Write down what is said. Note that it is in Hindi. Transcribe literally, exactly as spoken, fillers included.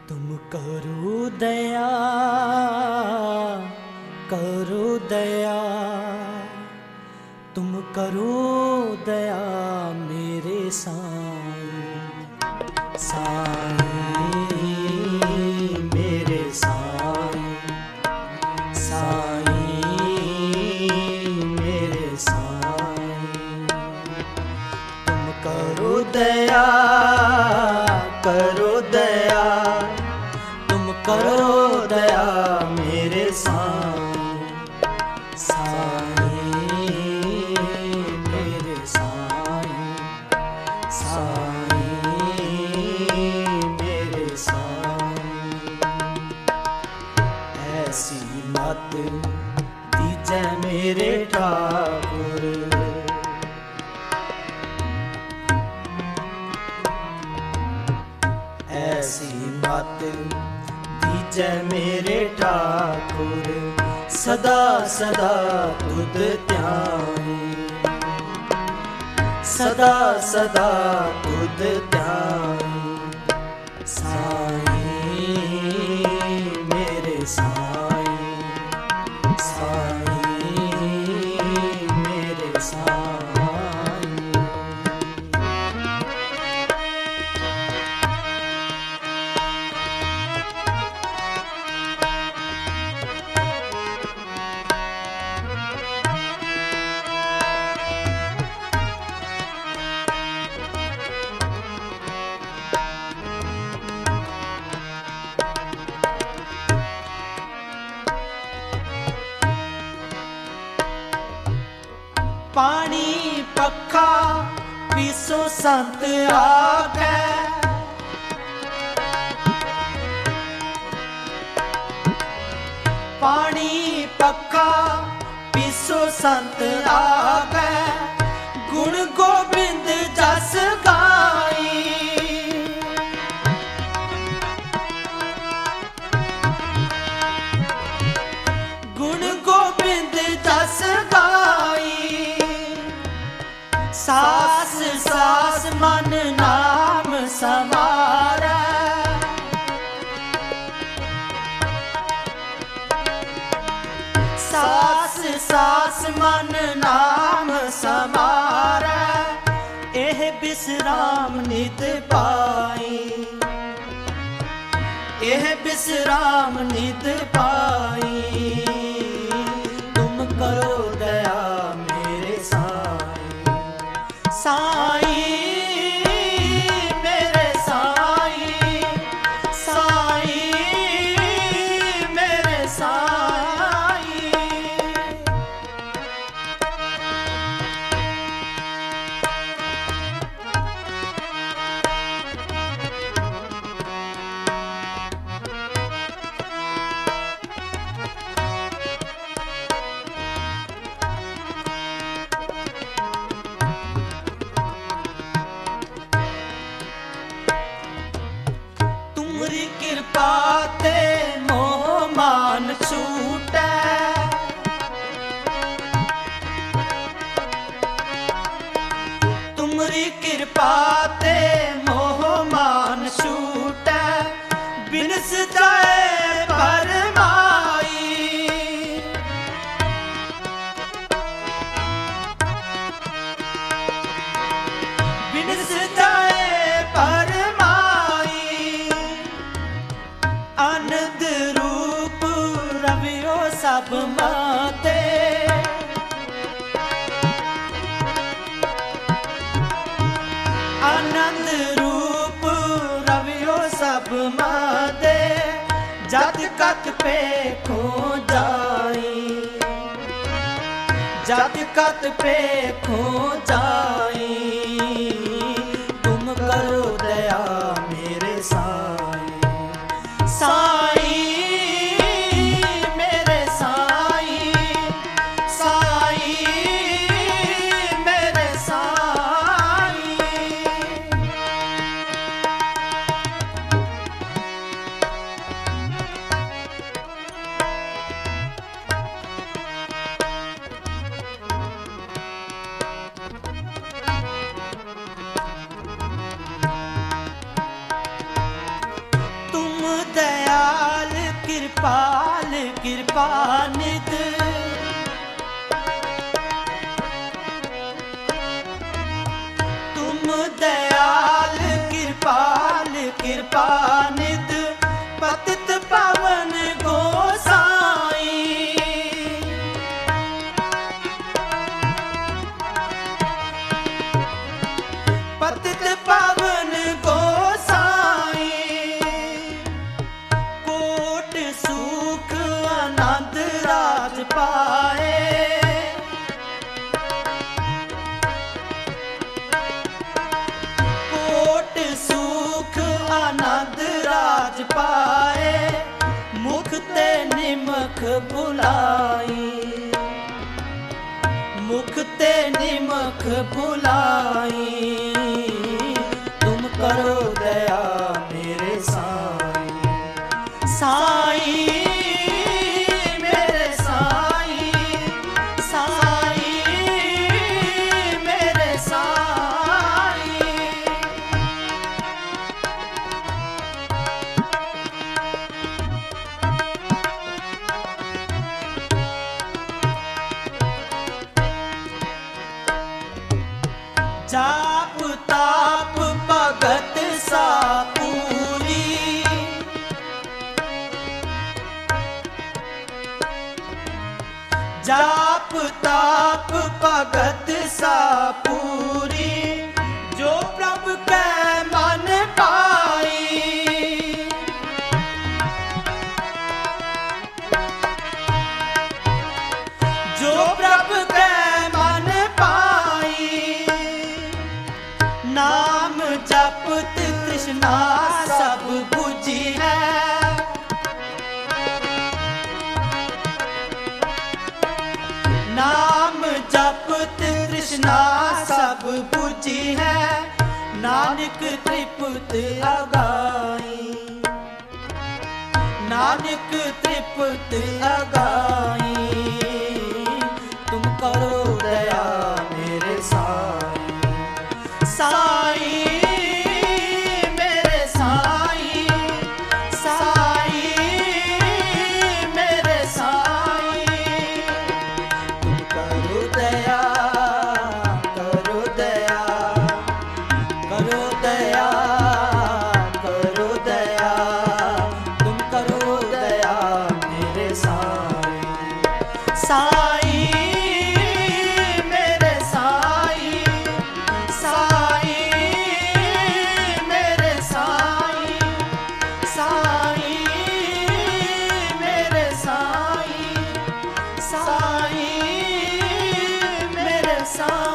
तुम करो दया, करो दया, तुम करो दया मेरे साईं, साईं मेरे साईं, साईं मेरे साईं। तुम करो दया, करो दया, तुम करो दया मेरे साईं, साईं मेरे साईं, साईं मेरे साईं। ऐसी मत दीजै मेरे ठाकुर, ऐसी मत दीजै मेरे ठाकुर, सदा सदा तुद ध्यानी, सदा सदा तुद ध्यानी। साईं मेरे साईं, साईं मेरे साईं। पानी पक्खा पीसो संत आगे, पानी पक्खा पीसो संत आगे, गुण गोबिंद जस गाई, गुण गोबिंद जस गाई। सास सास मन नाम समारै, सास सास मन नाम समारै, एह बिसराम नित पाई, एह बिसराम नित पाई। तुम करो दया मेरे साईं, साईं मेरे साईं, साईं मेरे साईं। तुमरी कृपा ते मोह मान छूटै, तुमरी कृपा ते मोह मान छूटै, बिनस जाए परमाई, बिनस जाए परमाई। आनंद रूप रवियो सब माते, आनंद रूप रवियो सब माते, जत कत पे खो जाई, जत कत पे खो जाई। तुम करो दया मेरे साईं, साईं मेरे साईं, साईं मेरे साईं। कृपाल कृपानिध तुम दयाल कृपाल कृपानिध पतित पावन गोसाई पतित पावन गोसाई कोट सुख आनंद राज पाए कोट सुख आनंद राज पाए मुख ते निमख बुलाई मुख ते निमख बुलाई तुम करो दया मेरे साईं साईं मेरे साईं साईं मेरे साईं जाप ताप भगत सा पूरी जाप ताप भगत सा पूरी जो प्रभु कै मन पाई जो प्रभु कै मन पाई नाम जपत तृष्णा सब बुझी है नाम जपत तृष्णा सब बुझी है नानक तृप्त अगाई नानक तृप्त अगाई तुम करो दया मेरे साईं साईं मेरे साईं साईं मेरे साईं तुम करो दया करो दया करो दया करो दया तुम करो दया मेरे साईं साईं मेरे साईं साईं मेरे साईं साईं मेरे साईं साईं मेरे साईं